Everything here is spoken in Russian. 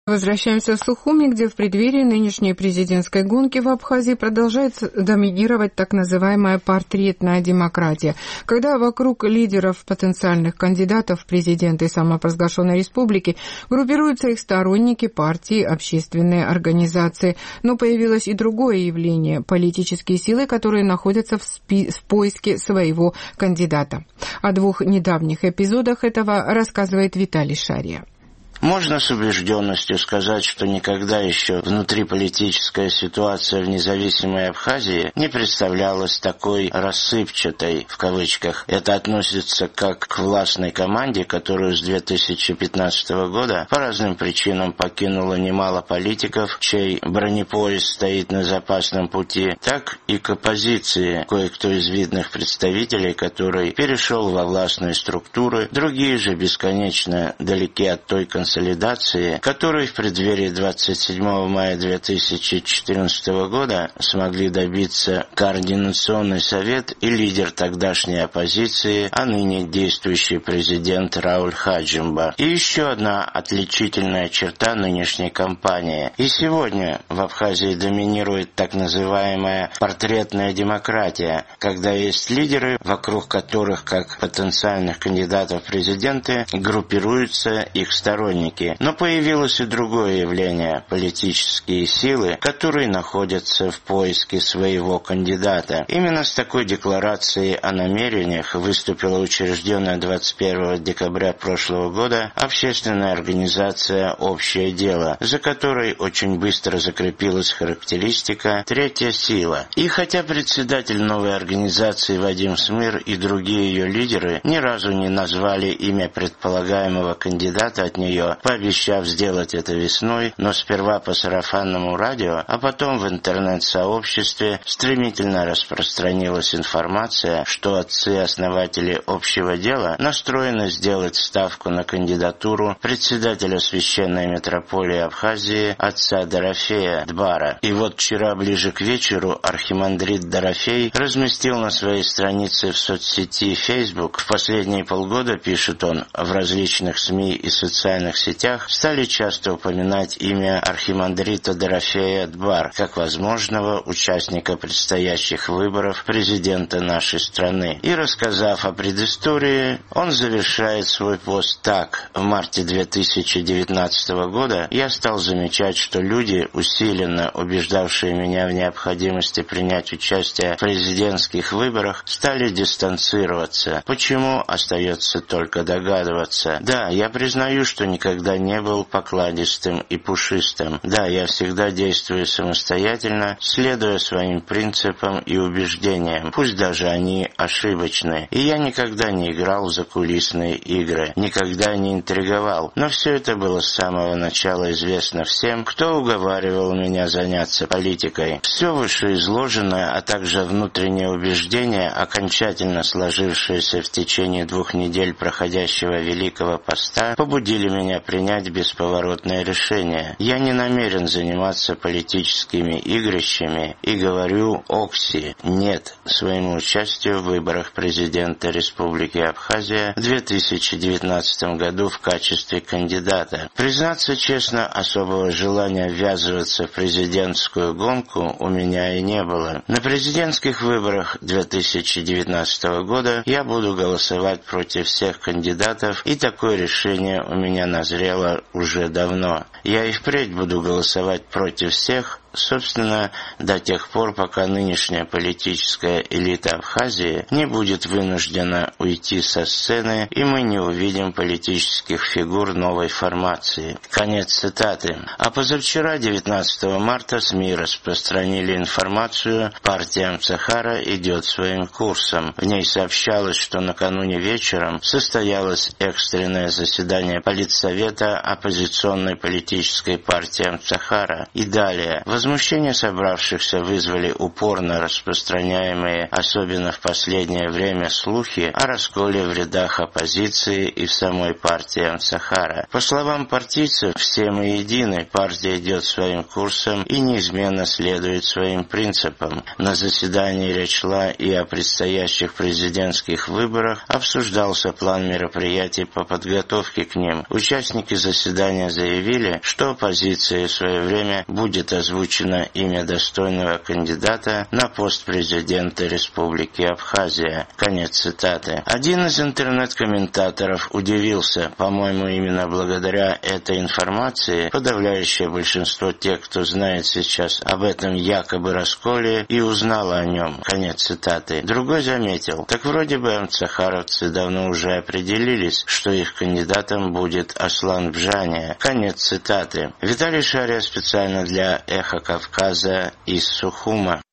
Возвращаемся в Сухуми, где в преддверии нынешней президентской гонки в Абхазии продолжает доминировать так называемая портретная демократия, когда вокруг лидеров потенциальных кандидатов в президенты самопровозглашенной республики группируются их сторонники, партии, общественные организации. Но появилось и другое явление – политические силы, которые находятся в поиске своего кандидата. О двух недавних эпизодах этого рассказывает Виталий Шария. Можно с убежденностью сказать, что никогда еще внутриполитическая ситуация в независимой Абхазии не представлялась такой «рассыпчатой», в кавычках. Это относится как к властной команде, которую с 2015 года по разным причинам покинуло немало политиков, чей бронепоезд стоит на запасном пути, так и к оппозиции, кое-кто из видных представителей, который перешел во властные структуры, другие же бесконечно далеки от той консолидации, которой в преддверии 27 мая 2014 года смогли добиться Координационный совет и лидер тогдашней оппозиции, а ныне действующий президент Рауль Хаджимба. И еще одна отличительная черта нынешней кампании. И сегодня в Абхазии доминирует так называемая портретная демократия, когда есть лидеры, вокруг которых, как потенциальных кандидатов в президенты, группируются их сторонники. Но появилось и другое явление – политические силы, которые находятся в поиске своего кандидата. Именно с такой декларацией о намерениях выступила учрежденная 21 декабря прошлого года общественная организация «Общее дело», за которой очень быстро закрепилась характеристика «третья сила». И хотя председатель новой организации Вадим Смыр и другие ее лидеры ни разу не назвали имя предполагаемого кандидата от нее, пообещав сделать это весной, но сперва по сарафанному радио, а потом в интернет-сообществе стремительно распространилась информация, что отцы-основатели общего дела настроены сделать ставку на кандидатуру председателя священной митрополии Абхазии отца Дорофея Дбара. И вот вчера ближе к вечеру архимандрит Дорофей разместил на своей странице в соцсети Facebook: в последние полгода, пишет он, в различных СМИ и социальных сетях стали часто упоминать имя архимандрита Дорофея Дбар как возможного участника предстоящих выборов президента нашей страны. И рассказав о предыстории, он завершает свой пост так: в марте 2019 года я стал замечать, что люди, усиленно убеждавшие меня в необходимости принять участие в президентских выборах, стали дистанцироваться. Почему, остается только догадываться. Да, я признаю, что никогда не был покладистым и пушистым. Да, я всегда действую самостоятельно, следуя своим принципам и убеждениям, пусть даже они ошибочны. И я никогда не играл в закулисные игры, никогда не интриговал. Но все это было с самого начала известно всем, кто уговаривал меня заняться политикой. Все вышеизложенное, а также внутреннее убеждение, окончательно сложившееся в течение 2 недель проходящего Великого Поста, побудили меня принять бесповоротное решение. Я не намерен заниматься политическими игрищами и говорю «Окси» «нет» своему участию в выборах президента Республики Абхазия в 2019 году в качестве кандидата. Признаться честно, особого желания ввязываться в президентскую гонку у меня и не было. На президентских выборах 2019 года я буду голосовать против всех кандидатов, и такое решение у меня назрело уже давно. Я и впредь буду голосовать против всех, собственно, до тех пор, пока нынешняя политическая элита Абхазии не будет вынуждена уйти со сцены, и мы не увидим политических фигур новой формации. Конец цитаты. А позавчера, 19 марта, СМИ распространили информацию: партия Амцахара идет своим курсом. В ней сообщалось, что накануне вечером состоялось экстренное заседание Политсовета оппозиционной политической партии Амцахара. И далее. Возмущение собравшихся вызвали упорно распространяемые, особенно в последнее время, слухи о расколе в рядах оппозиции и в самой партии Амцахара. По словам партийцев, все мы едины, партия идет своим курсом и неизменно следует своим принципам. На заседании речь шла и о предстоящих президентских выборах, обсуждался план мероприятий по подготовке к ним. Участники заседания заявили, что оппозиции в свое время будет озвучено имя достойного кандидата на пост президента Республики Абхазия. Конец цитаты. Один из интернет-комментаторов удивился, по-моему, именно благодаря этой информации подавляющее большинство тех, кто знает сейчас об этом якобы расколе, и узнало о нем. Конец цитаты. Другой заметил, так вроде бы амцахаровцы давно уже определились, что их кандидатом будет Аслан Бжаня. Конец цитаты. Виталий Шария специально для «Эхо Кавказа» из Сухума.